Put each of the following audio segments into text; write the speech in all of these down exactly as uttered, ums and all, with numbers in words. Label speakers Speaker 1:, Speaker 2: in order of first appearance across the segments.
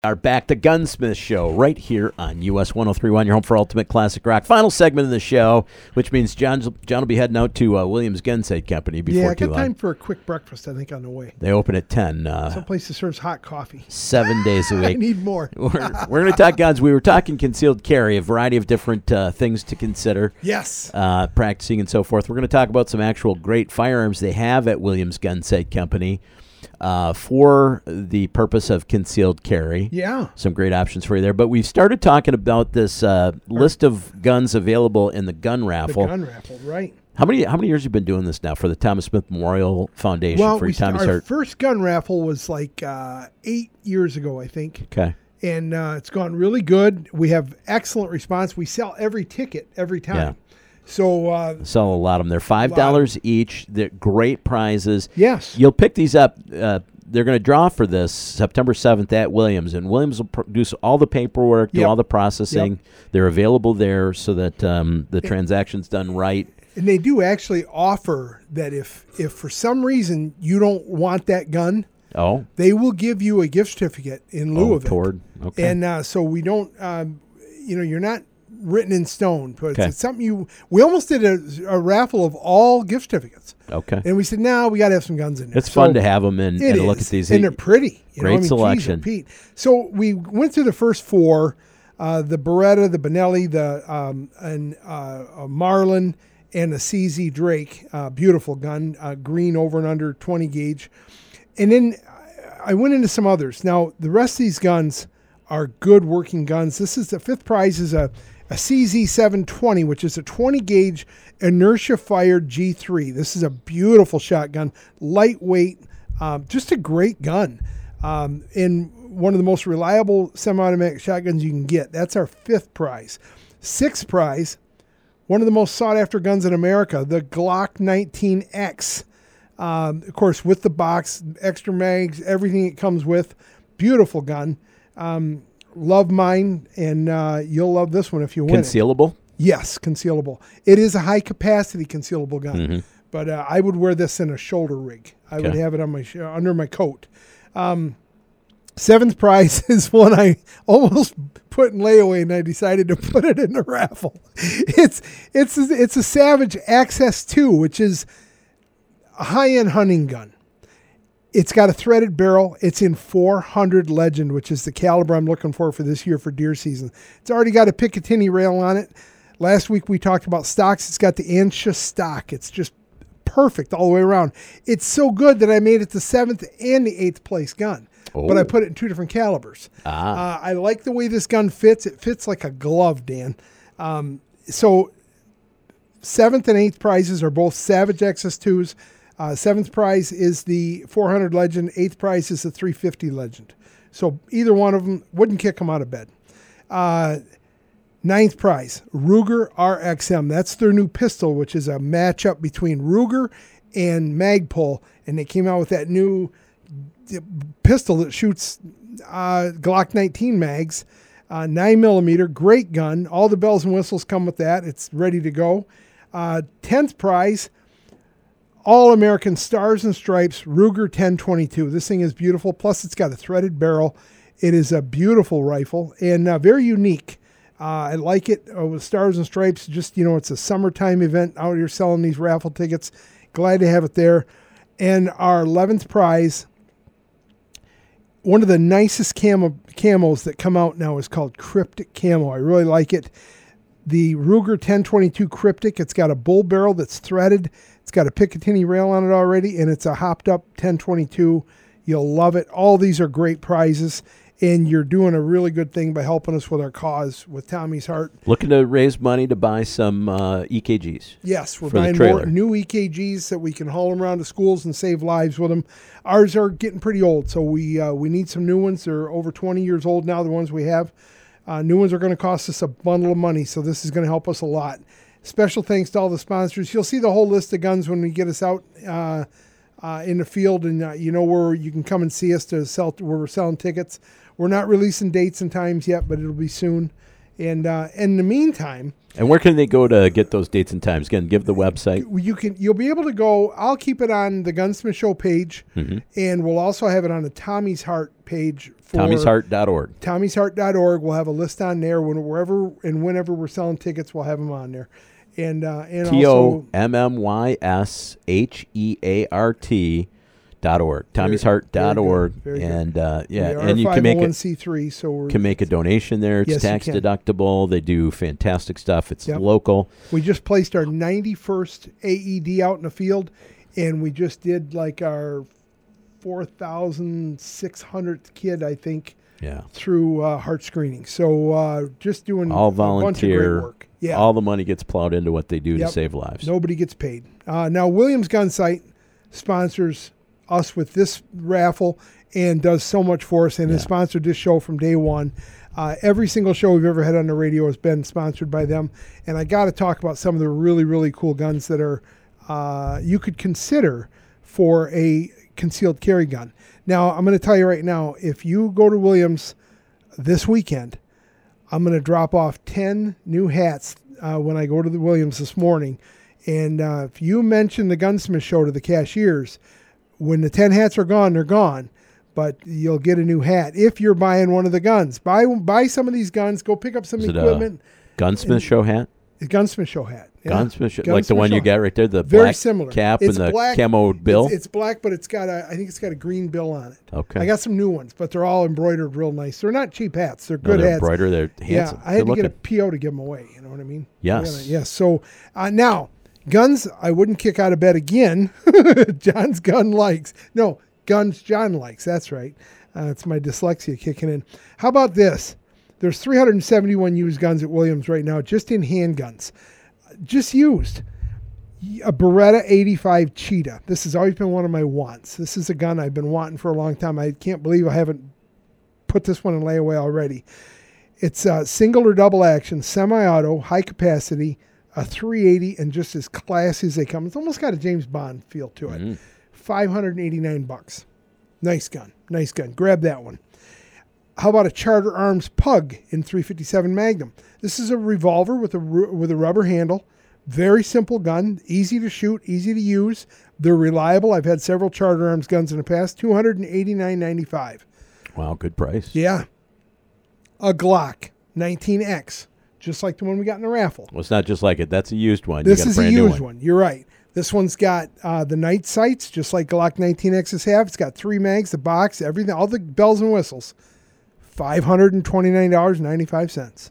Speaker 1: Our Back to Gunsmith show right here on U S one oh three point one, your home for Ultimate Classic Rock. Final segment of the show, which means John John will be heading out to uh, Williams Gun Sight Company before
Speaker 2: yeah, I
Speaker 1: too
Speaker 2: got
Speaker 1: long.
Speaker 2: time for a quick breakfast, I think, on the way.
Speaker 1: They open at ten. Uh,
Speaker 2: Some place that serves hot coffee.
Speaker 1: Seven days a week.
Speaker 2: I need more.
Speaker 1: We're, we're going to talk guns. We were talking concealed carry, a variety of different uh, things to consider.
Speaker 2: Yes.
Speaker 1: Uh, practicing and so forth. We're going to talk about some actual great firearms they have at Williams Gun Sight Company. Uh, for the purpose of concealed carry.
Speaker 2: Yeah.
Speaker 1: Some great options for you there. But we started talking about this uh, list of guns available in the gun raffle.
Speaker 2: The gun raffle, right.
Speaker 1: How many how many years have you been doing this now for the Thomas Smith Memorial Foundation?
Speaker 2: Well,
Speaker 1: for
Speaker 2: we
Speaker 1: Tommy
Speaker 2: st- our
Speaker 1: Hart?
Speaker 2: first gun raffle was like uh, eight years ago, I think.
Speaker 1: Okay.
Speaker 2: And uh, it's gone really good. We have excellent response. We sell every ticket every time.
Speaker 1: Yeah.
Speaker 2: So uh,
Speaker 1: sell a lot of them. They're five dollars each. They're great prizes.
Speaker 2: Yes.
Speaker 1: You'll pick these up. Uh, they're going to draw for this September seventh at Williams, and Williams will produce all the paperwork, do
Speaker 2: Yep.
Speaker 1: all the processing.
Speaker 2: Yep.
Speaker 1: They're available there so that um, the transaction's done right.
Speaker 2: And they do actually offer that if if for some reason you don't want that gun,
Speaker 1: Oh,
Speaker 2: they will give you a gift certificate in lieu
Speaker 1: oh,
Speaker 2: of it.
Speaker 1: toward. Okay.
Speaker 2: And uh, so we don't, um, you know, you're not written in stone, but
Speaker 1: Okay.
Speaker 2: it's something you. We almost did a, a raffle of all gift certificates,
Speaker 1: okay.
Speaker 2: and we said, "No, we got to have some guns in there."
Speaker 1: It's
Speaker 2: So
Speaker 1: fun to have them and,
Speaker 2: it
Speaker 1: and look
Speaker 2: is,
Speaker 1: at these.
Speaker 2: and they're pretty. You
Speaker 1: Great
Speaker 2: know? I mean, geez,
Speaker 1: selection.
Speaker 2: Pete. So we went through the first four: uh, the Beretta, the Benelli, the um, and uh, a Marlin, and a C Z Drake. Uh, beautiful gun, uh, green over and under twenty gauge, and then I went into some others. Now the rest of these guns are good working guns. This is the fifth prize is a A C Z seven twenty, which is a twenty gauge inertia fired G three. This is a beautiful shotgun, lightweight, um, just a great gun, um, and one of the most reliable semi-automatic shotguns you can get. That's our fifth prize. Sixth prize, one of the most sought after guns in America, the Glock nineteen X. Um, of course, with the box, extra mags, everything it comes with. Beautiful gun. Um, Love mine, and uh, you'll love this one if you win it.
Speaker 1: Concealable?
Speaker 2: Yes, concealable. It is a high-capacity concealable gun,
Speaker 1: Mm-hmm.
Speaker 2: but uh, I would wear this in a shoulder rig. I would
Speaker 1: Okay.
Speaker 2: have it on my sh- under my coat. Um, seventh prize is one I almost put in layaway, and I decided to put it in the raffle. It's it's it's a Savage Access two, which is a high-end hunting gun. It's got a threaded barrel. It's in four hundred Legend, which is the caliber I'm looking for for this year for deer season. It's already got a Picatinny rail on it. Last week we talked about stocks. It's got the Ansha stock. It's just perfect all the way around. It's so good that I made it the seventh and the eighth place gun.
Speaker 1: Oh.
Speaker 2: But I put it in two different calibers.
Speaker 1: Ah.
Speaker 2: Uh, I like the way this gun fits. It fits like a glove, Dan. Um, so seventh and eighth prizes are both Savage X S twos. Uh, seventh prize is the four hundred Legend. Eighth prize is the three fifty Legend. So either one of them wouldn't kick them out of bed. Uh, ninth prize, Ruger R X M. That's their new pistol, which is a matchup between Ruger and Magpul. And they came out with that new pistol that shoots uh, Glock nineteen mags. Uh, nine millimeter, great gun. All the bells and whistles come with that. It's ready to go. Uh, tenth prize, All-American Stars and Stripes Ruger ten twenty-two. This thing is beautiful. Plus, it's got a threaded barrel. It is a beautiful rifle and uh, very unique. Uh, I like it uh, with Stars and Stripes. Just, you know, it's a summertime event out here selling these raffle tickets. Glad to have it there. And our eleventh prize, one of the nicest camo, camos that come out now is called Cryptic Camo. I really like it. The Ruger ten twenty-two Cryptic. It's got a bull barrel that's threaded. It's got a Picatinny rail on it already, and it's a hopped up ten twenty-two. You'll love it. All these are great prizes, and you're doing a really good thing by helping us with our cause with Tommy's Heart.
Speaker 1: Looking to raise money to buy some uh, E K Gs.
Speaker 2: Yes, we're
Speaker 1: for the
Speaker 2: buying
Speaker 1: trailer.
Speaker 2: more new E K Gs that we can haul them around to schools and save lives with them. Ours are getting pretty old, so we uh, we need some new ones. They're over twenty years old now, the ones we have. Uh, new ones are going to cost us a bundle of money, so this is going to help us a lot. Special thanks to all the sponsors. You'll see the whole list of guns when we get us out uh, uh, in the field, and uh, you know where you can come and see us to sell where we're selling tickets. We're not releasing dates and times yet, but it'll be soon. And uh, in the meantime,
Speaker 1: and where can they go to get those dates and times? Again, give the website.
Speaker 2: You can you'll be able to go. I'll keep it on the Gunsmith Show page,
Speaker 1: mm-hmm.
Speaker 2: and we'll also have it on the Tommy's Heart page. For
Speaker 1: Tommy's Heart dot org.
Speaker 2: Tommy's Heart dot org. We'll have a list on there. When, wherever and whenever we're selling tickets, we'll have them on there. And uh, and
Speaker 1: T O
Speaker 2: also
Speaker 1: M M Y S H E A R T dot org. Tommy's Heart dot org. And uh, yeah, and you can make it.
Speaker 2: C three, so we're,
Speaker 1: can make a donation there. It's
Speaker 2: yes,
Speaker 1: tax deductible. They do fantastic stuff. It's
Speaker 2: yep.
Speaker 1: local.
Speaker 2: We just placed our ninety-first A E D out in the field, and we just did like our four thousand six hundredth kid, I think,
Speaker 1: yeah,
Speaker 2: through uh, heart screening. So uh, just doing
Speaker 1: all
Speaker 2: a
Speaker 1: volunteer
Speaker 2: bunch of great work. Yeah.
Speaker 1: All the money gets plowed into what they do
Speaker 2: yep.
Speaker 1: to save lives.
Speaker 2: Nobody gets paid. Uh, now, Williams Gun Sight sponsors us with this raffle and does so much for us, and
Speaker 1: yeah.
Speaker 2: has sponsored this show from day one. Uh, every single show we've ever had on the radio has been sponsored by them. And I got to talk about some of the really, really cool guns that are uh, you could consider for a concealed carry gun. Now, I'm going to tell you right now, if you go to Williams this weekend, I'm going to drop off ten new hats uh, when I go to the Williams this morning. And uh, if you mention the Gunsmith Show to the cashiers, when the ten hats are gone, they're gone. But you'll get a new hat if you're buying one of the guns. Buy buy some of these guns. Go pick up some
Speaker 1: Is
Speaker 2: equipment.
Speaker 1: It a Gunsmith Show hat?
Speaker 2: A Gunsmith Show hat. Yeah.
Speaker 1: Gunsmith Show,
Speaker 2: Gunsmith
Speaker 1: like the one
Speaker 2: Show.
Speaker 1: you got right there, the
Speaker 2: Very
Speaker 1: black
Speaker 2: similar.
Speaker 1: cap
Speaker 2: It's
Speaker 1: and the
Speaker 2: black.
Speaker 1: camo bill?
Speaker 2: It's, it's black, but it's got a, I think it's got a green bill on it.
Speaker 1: Okay.
Speaker 2: I got some new ones, but they're all embroidered real nice. They're not cheap hats. They're good
Speaker 1: no, they're
Speaker 2: hats.
Speaker 1: embroidered. They're handsome.
Speaker 2: Yeah, I had
Speaker 1: Good
Speaker 2: to get a
Speaker 1: looking.
Speaker 2: P O to give them away. You know what I mean?
Speaker 1: Yes.
Speaker 2: Yes. So uh, now, guns I wouldn't kick out of bed again. John's gun likes. No, guns John likes. That's right. Uh, it's my dyslexia kicking in. How about this? There's three hundred seventy-one used guns at Williams right now, just in handguns. Just used. A Beretta eighty-five Cheetah. This has always been one of my wants. This is a gun I've been wanting for a long time. I can't believe I haven't put this one in layaway already. It's a single or double action, semi-auto, high capacity, a three eighty, and just as classy as they come. It's almost got a James Bond feel to it. Mm-hmm. five hundred eighty-nine bucks. Nice gun. Nice gun. Grab that one. How about a Charter Arms Pug in three fifty-seven Magnum? This is a revolver with a with a rubber handle. Very simple gun, easy to shoot, easy to use. They're reliable. I've had several Charter Arms guns in the past. two hundred eighty-nine ninety-five.
Speaker 1: Wow, good price.
Speaker 2: Yeah. A Glock nineteen X, just like the one we got in the raffle.
Speaker 1: Well, it's not just like it. That's a used one.
Speaker 2: This
Speaker 1: you got
Speaker 2: is
Speaker 1: a, brand
Speaker 2: a
Speaker 1: new
Speaker 2: used
Speaker 1: one.
Speaker 2: one. You're right. This one's got uh, the night sights, just like Glock nineteen X's have. It's got three mags, the box, everything, all the bells and whistles. five hundred twenty-nine dollars and ninety-five cents.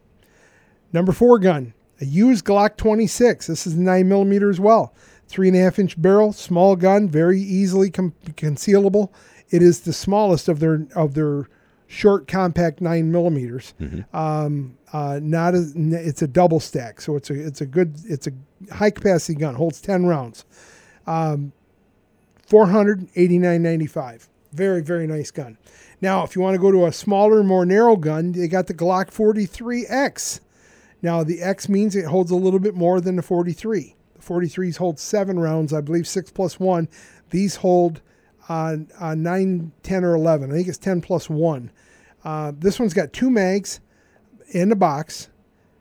Speaker 2: Number four gun, a used Glock twenty-six. This is nine millimeter as well. Three and a half inch barrel, small gun, very easily com- concealable. It is the smallest of their of their short, compact nine millimeters. Mm-hmm. Um, uh, not as it's a double stack, so it's a it's a good it's a high capacity gun. Holds ten rounds. Um, four hundred eighty-nine ninety-five. Very very nice gun. Now, if you want to go to a smaller, more narrow gun, they got the Glock forty-three X. Now, the X means it holds a little bit more than the forty-three. The forty-threes hold seven rounds, I believe six plus one. These hold uh, uh, nine, ten, or eleven. I think it's ten plus one. Uh, this one's got two mags in the box,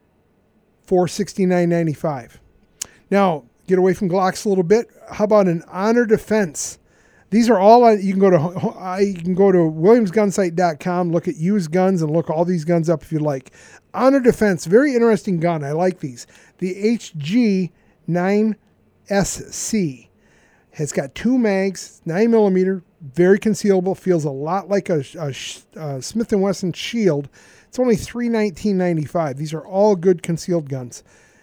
Speaker 2: four sixty-nine ninety-five. Now, get away from Glocks a little bit. How about an Honor Defense? These are all on, you can go to uh, you can go to williams gun sight dot com, look at used guns, and look all these guns up if you like. Honor Defense, very interesting gun. I like these. The H G nine S C has got two mags, nine millimeter, very concealable. Feels a lot like a, a, a Smith and Wesson Shield. It's only three nineteen ninety-five. These are all good concealed guns.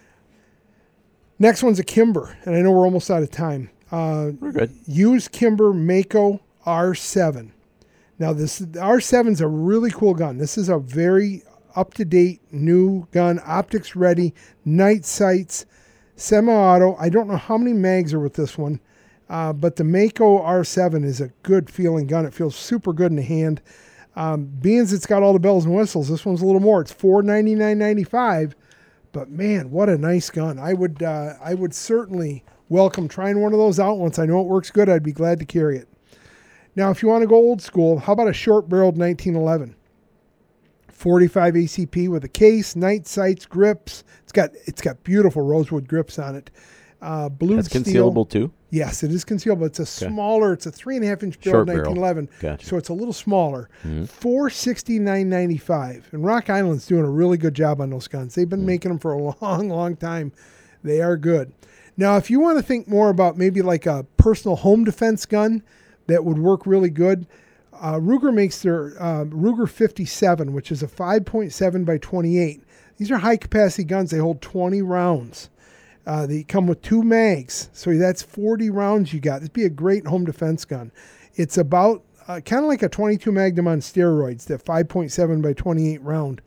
Speaker 2: Next one's a Kimber, and I know we're almost out of time. Uh,
Speaker 1: We're good.
Speaker 2: Used Kimber Mako R seven. Now, this R seven's a really cool gun. This is a very up-to-date new gun, optics ready, night sights, semi-auto. I don't know how many mags are with this one, uh, but the Mako R seven is a good feeling gun. It feels super good in the hand. Um, being as it's got all the bells and whistles, this one's a little more. It's four ninety-nine ninety-five, but man, what a nice gun. I would uh, I would certainly welcome trying one of those out. Once I know it works good, I'd be glad to carry it. Now, if you want to go old school, how about a short-barreled nineteen eleven? forty-five A C P with a case, night sights, grips. It's got it's got beautiful rosewood grips on it. Uh, blued
Speaker 1: That's
Speaker 2: steel.
Speaker 1: concealable too?
Speaker 2: Yes, it is concealable. It's a
Speaker 1: Okay.
Speaker 2: smaller. It's a three and a half inch barrel,
Speaker 1: Short barrel.
Speaker 2: nineteen eleven.
Speaker 1: Gotcha.
Speaker 2: So it's a little smaller.
Speaker 1: Mhm.
Speaker 2: Four sixty nine ninety five. And Rock Island's doing a really good job on those guns. They've been
Speaker 1: Mm.
Speaker 2: making them for a long, long time. They are good. Now, if you want to think more about maybe like a personal home defense gun that would work really good, uh, Ruger makes their uh, Ruger fifty-seven, which is a five point seven by twenty-eight. These are high capacity guns. They hold twenty rounds. Uh, they come with two mags, so that's forty rounds you got. It'd be a great home defense gun. It's about uh, kind of like a twenty-two Magnum on steroids, that five point seven by twenty-eight round.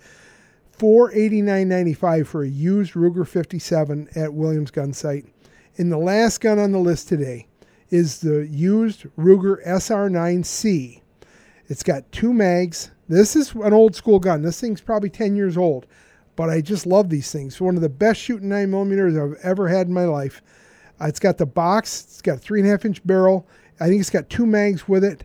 Speaker 2: four eighty-nine ninety-five for a used Ruger fifty-seven at Williams Gun Site. And the last gun on the list today is the used Ruger S R nine C. It's got two mags. This is an old school gun. This thing's probably ten years old. But I just love these things. One of the best shooting nine millimeters I've ever had in my life. Uh, it's got the box. It's got a three and a half inch barrel. I think it's got two mags with it.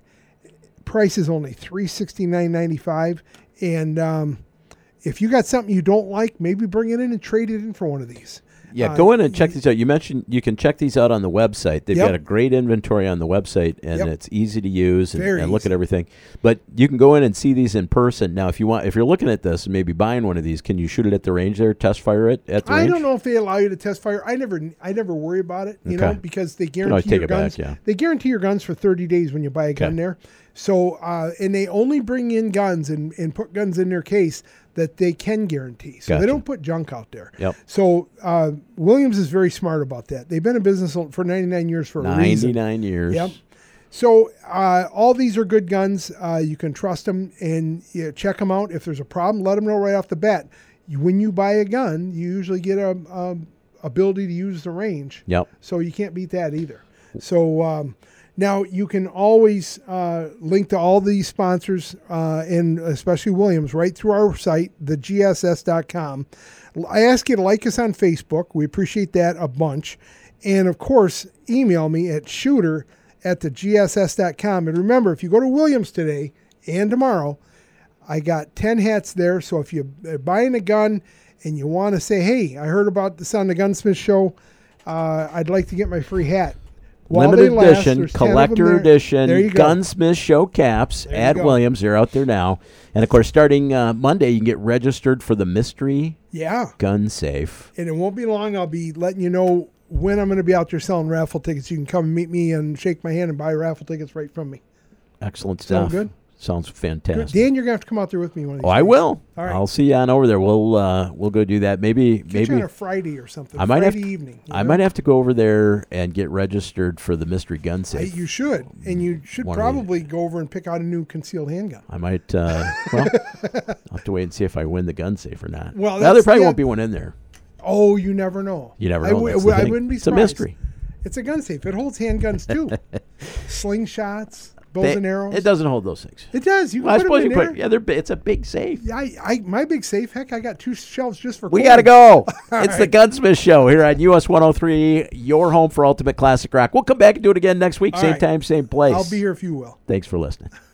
Speaker 2: Price is only three sixty-nine ninety-five. And um, if you got something you don't like, maybe bring it in and trade it in for one of these.
Speaker 1: Yeah,
Speaker 2: Uh,
Speaker 1: go in and check these out. You mentioned you can check these out on the website. They've
Speaker 2: Yep.
Speaker 1: got a great inventory on the website, and
Speaker 2: Yep.
Speaker 1: it's easy to use and,
Speaker 2: Very
Speaker 1: and look
Speaker 2: easy.
Speaker 1: at everything. But you can go in and see these in person. Now, if you want, if you're looking at this and maybe buying one of these, can you shoot it at the range there, test fire it at the
Speaker 2: I
Speaker 1: range?
Speaker 2: don't know if they allow you to test fire. I never, I never worry about it, you know,
Speaker 1: Okay.
Speaker 2: because they
Speaker 1: can always
Speaker 2: guarantee
Speaker 1: take
Speaker 2: your
Speaker 1: it back,
Speaker 2: guns.
Speaker 1: yeah.
Speaker 2: They guarantee your guns for thirty days when you buy a gun
Speaker 1: Okay.
Speaker 2: there. So, uh, and they only bring in guns and, and put guns in their case that they can guarantee. So
Speaker 1: Gotcha.
Speaker 2: they don't put junk out there.
Speaker 1: Yep.
Speaker 2: So uh, Williams is very smart about that. They've been in business for ninety-nine years for a reason.
Speaker 1: ninety-nine years.
Speaker 2: Yep. So uh, all these are good guns. Uh, you can trust them and you know, check them out. If there's a problem, let them know right off the bat. You, when you buy a gun, you usually get a, a ability to use the range.
Speaker 1: Yep.
Speaker 2: So you can't beat that either. So um, now you can always uh, link to all these sponsors uh, and especially Williams right through our site, the G S S dot com. I ask you to like us on Facebook. We appreciate that a bunch. And of course, email me at shooter at the G S S dot com. And remember, if you go to Williams today and tomorrow, I got ten hats there. So if you're buying a gun and you want to say, hey, I heard about this on the Gunsmith Show, uh, I'd like to get my free hat. While
Speaker 1: Limited
Speaker 2: they last,
Speaker 1: edition,
Speaker 2: there's ten of them
Speaker 1: collector
Speaker 2: there.
Speaker 1: edition,
Speaker 2: There you go.
Speaker 1: Gunsmith Show caps
Speaker 2: There you
Speaker 1: at
Speaker 2: go.
Speaker 1: Williams. They're out there now. And of course, starting uh, Monday, you can get registered for the Mystery
Speaker 2: Yeah.
Speaker 1: Gun Safe.
Speaker 2: And it won't be long. I'll be letting you know when I'm going to be out there selling raffle tickets. You can come and meet me and shake my hand and buy raffle tickets right from me.
Speaker 1: Excellent
Speaker 2: Sound
Speaker 1: stuff.
Speaker 2: good?
Speaker 1: Sounds
Speaker 2: Good.
Speaker 1: fantastic.
Speaker 2: Dan, you're going to have to come out there with me one of these
Speaker 1: Oh, I
Speaker 2: days.
Speaker 1: will.
Speaker 2: All right.
Speaker 1: I'll see you on over there. We'll uh, we'll go do that. Maybe
Speaker 2: Get you on
Speaker 1: maybe
Speaker 2: a Friday or something.
Speaker 1: I might have
Speaker 2: Friday
Speaker 1: to-
Speaker 2: evening. you
Speaker 1: I
Speaker 2: know?
Speaker 1: might have to go over there and get registered for the Mystery Gun
Speaker 2: I,
Speaker 1: Safe.
Speaker 2: you should. And you should
Speaker 1: One of the-
Speaker 2: probably go over and pick out a new concealed handgun.
Speaker 1: I might. Uh, well, I'll have to wait and see if I win the gun safe or not.
Speaker 2: Well,
Speaker 1: now there
Speaker 2: that's
Speaker 1: probably
Speaker 2: the-
Speaker 1: won't be one in there.
Speaker 2: Oh, you never know.
Speaker 1: You never
Speaker 2: I
Speaker 1: know.
Speaker 2: w-
Speaker 1: That's the
Speaker 2: I
Speaker 1: thing.
Speaker 2: wouldn't be
Speaker 1: It's a
Speaker 2: surprised.
Speaker 1: mystery.
Speaker 2: It's a gun safe. It holds handguns too. Slingshots, bows
Speaker 1: They-
Speaker 2: and arrows.
Speaker 1: It doesn't hold those things.
Speaker 2: It does. You can
Speaker 1: Well, I
Speaker 2: put
Speaker 1: suppose
Speaker 2: them
Speaker 1: you
Speaker 2: in
Speaker 1: put.
Speaker 2: there.
Speaker 1: Yeah, they're. bi- It's a big safe.
Speaker 2: I, I, my big safe. Heck, I got two shelves just for.
Speaker 1: We
Speaker 2: coins.
Speaker 1: got to go.
Speaker 2: All
Speaker 1: It's the
Speaker 2: right.
Speaker 1: Gunsmith Show here on U S one oh three, your home for Ultimate Classic Rock. We'll come back and do it again next week.
Speaker 2: All
Speaker 1: same
Speaker 2: right.
Speaker 1: time, same place.
Speaker 2: I'll be here if you will.
Speaker 1: Thanks for listening.